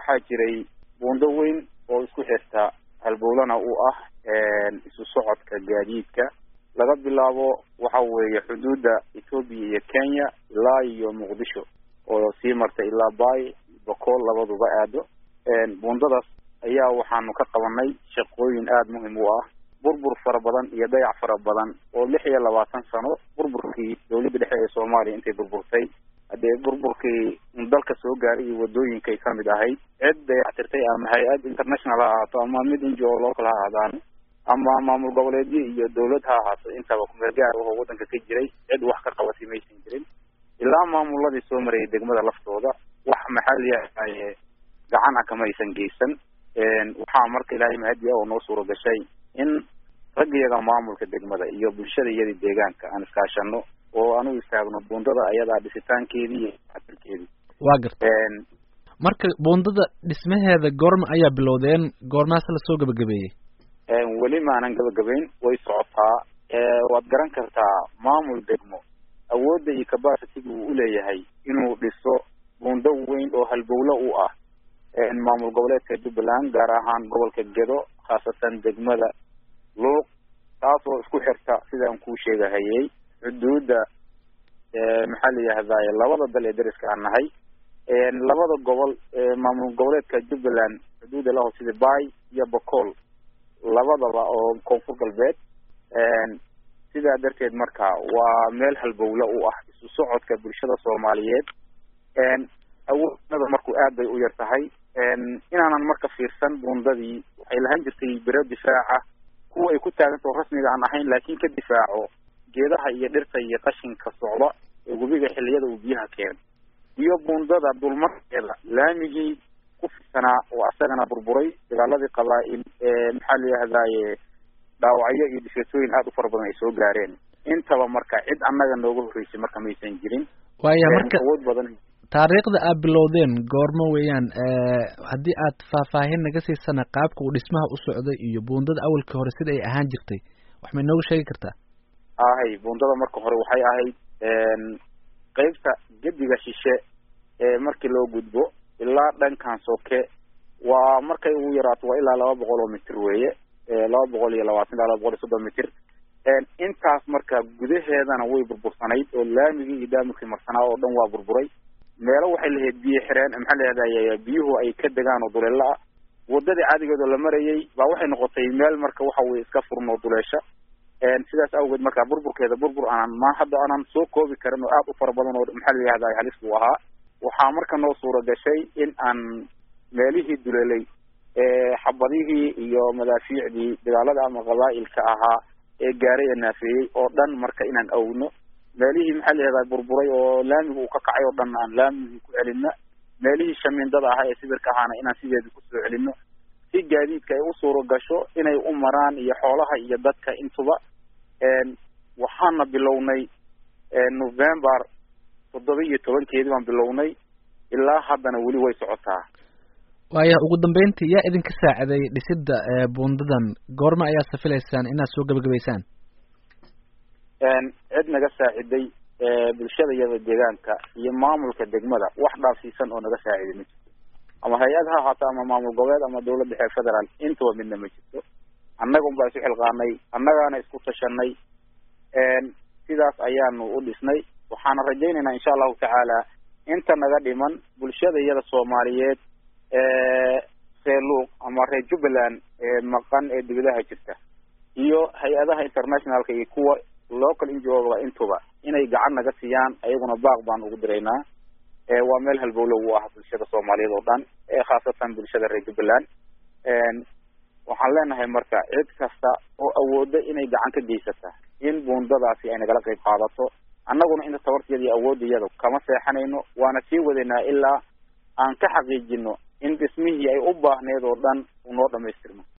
waxaa jiray buundo weyn oo isku xirta halbowlana u ah isu socodka gaadiidka laga bilaabo waxa weeye xuduudda Ethiopia iyo Kenya ilaa iyo Muqdisho oo sii marta ilaa Bay Bakool labaduba aado buundadaas ayaa waxaanu ka qabanay shaqooyin aad muhiim u ah burbur fara badan iyo dayac fara badan oo 26 sano burburkii dawladda dhexe ee Soomaaliya intay burburtay hadee burburkii dalka soo gaaray iyo wadooyinka ay kamid ahayd cid dayactirtay ama hay'ad international ah ama mid NGO local ah ama maamul goboleedyo iyo dawlad ha ahaato intaba ku gaar oo wadanka ka jiray cid wax ka qabatay maysan jirin ilaa maamuladii soo maray degmada laftooda wax maxalli ah ay gacan kama aysan geysan waxaa marka Ilaahay mahadiya oo noo suuro gashay in raggiyaga maamulka degmada iyo bulshada iyada deegaanka aan iskaashano oo aanu istaagno buundada ayada dhisitaankeedii iyo xasilkeedii waa gartay marka buundada dhismaheeda goorma ayaa bilowdeen goormaas la soo gabagabeeyay weli ma aanan gabagabeyn way socotaa waad garan kartaa maamul degmo awoodda iyo capacity uu leeyahay inuu dhiso buundo weyn oo halbowlo u ah maamul goboleedka Jubbaland gaar ahaan gobolka Gedo khaasatan degmada Luuq taasoo isku xirta sidaan ku sheegahayay xuduudda maxalli ah labada dal ee dariska aan nahay labada gobol maamul goboleedka Jubbaland xuduudda la hoosida Bay iyo Bakool labadaba oo koonfur galbeed sidaa darteed marka waa meel halbowlo u ah isu socodka bulshada Soomaaliyeed awoodnada markuu aad bay u yar tahay inaanan marka fiirsan buundadii waxay lahayn jirtay biro difaaca kuwa ay ku taaganto rasmiga aan ahayn laakiin ka difaaco geedaha iyo dhirta iyo qashinka socda ee webiga xilliyada uu biyaha keeno iyo buundada dulmarkeeda laamigii ku fisanaa oo asagana burburay dagaaladii qabaa'il maxalli ahdaaye dhaawacyo iyo dhibaatooyin aad u fara badan ay soo gaareen intaba marka cid annaga nooga horreysay marka maysan jirin waaya marka awood badan taariikhda aad bilowdeen goorma weeyaan haddii aad faahfaahin naga siisana qaabka uu dhismaha u socday iyo buundada awalkii hore sida ay ahaan jirtay wax ma inooga sheegi kartaa buundada marka hore waxay ahayd qaybta gediga shishe markii loo gudbo ilaa dhankan soke waa markay ugu yaraato waa ilaa 200 mitir weeye 220 ilaa 230 mitir intaas marka gudaheedana way burbursanayd oo laamigii iyo daamkii marsanaa oo dhan waa burburay meelo waxay lahayd biyo xireen maxaa leedahay biyuhu ay ka degaan oo duleela wadadii caadigeed oo la marayay baa waxay noqotay meel marka waxa weeye iska furno duleesha sidaas awgeed marka burburkeeda burbur hadda aanan soo koobi karin oo aad u fara badan oo maxaa leedahay halis u ahaa waxaa marka noo suuro gashay in aan meelihii duleelay xabadihii iyo madaafiicdii dagaalada ama qabaa'ilka ahaa ee gaaray naafeeyay oo dhan marka inaan awno meelihii maxaa leedahay burburay oo laamigu uu ka kacay oo dhan aan laamigii ku celinno meelihii shamiindada ahaa ee sibirka ahaana inaan sideedii ku soo celinno si gaadiidka ay u suuro gasho inay u maraan iyo xoolaha iyo dadka intuba waxaana bilownay November 17 baan bilownay ilaa haddana weli way socotaa waaya ugu dambeyntii yaa idinka saaciday dhisidda buundadan goorma ayaa safilaysaan inaad soo gabagabaysaan cid naga saaciday bulshada iyada deegaanka iyo maamulka degmada wax dhaafsiisan oo naga saaciday ma jirto ama hay'ad ha ahaato ama maamul goboleed ama dawladda dhexe federaal intaba midna ma jirto annaga unbaa isu xilqaanay annagaana isku tashanay sidaas ayaanu u dhisnay waxaana rajaynaynaa insha Allahu tacaala inta naga dhiman bulshada iyada Soomaaliyeed Luuq ama reer Jubbaland maqan ee dibadaha jirta iyo hay'adaha internationalka iyo kuwa local NGO intuba inay gacan naga siiyaan ayaguna baaq baan ugu direynaa waa meel halbowlo u ah bulshada Soomaaliyeed oo dhan khaasatan bulshada reer Jubbaland waxaan leenahay marka cid kasta oo awooda inay gacan ka geysata in buundadaasi ay nagala qayb qaadato annaguna inta tabarteeda iyo awoodiyada kama seexanayno waana sii wadaynaa ilaa aan ka xaqiijino in dhismihii ay u baahneed oo dhan uu noo dhamaystirmo